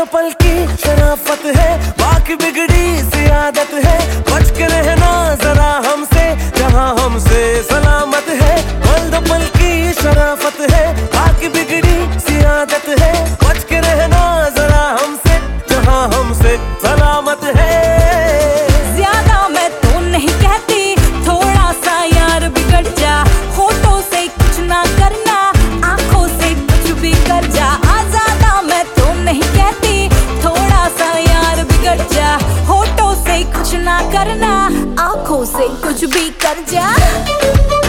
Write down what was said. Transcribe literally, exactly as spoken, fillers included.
पल की शराफत है, बाकी बिगड़ी सी आदत है। बच के रहना जरा हमसे, जहाँ हमसे सलामत है। पल दो पल की शराफत है, बाकी बिगड़ी सी आदत है। बच के रहना जरा हमसे, जहाँ हमसे सलामत है। ज्यादा मैं तो नहीं कहती, थोड़ा सा यार बिगड़ जा। होठों से कुछ ना करना, आंखों से कुछ भी कर जा। ज्यादा मैं तो नहीं कहती, थोड़ा सा यार बिगड़ जा। होठों से कुछ ना करना, आंखों से कुछ भी कर जा।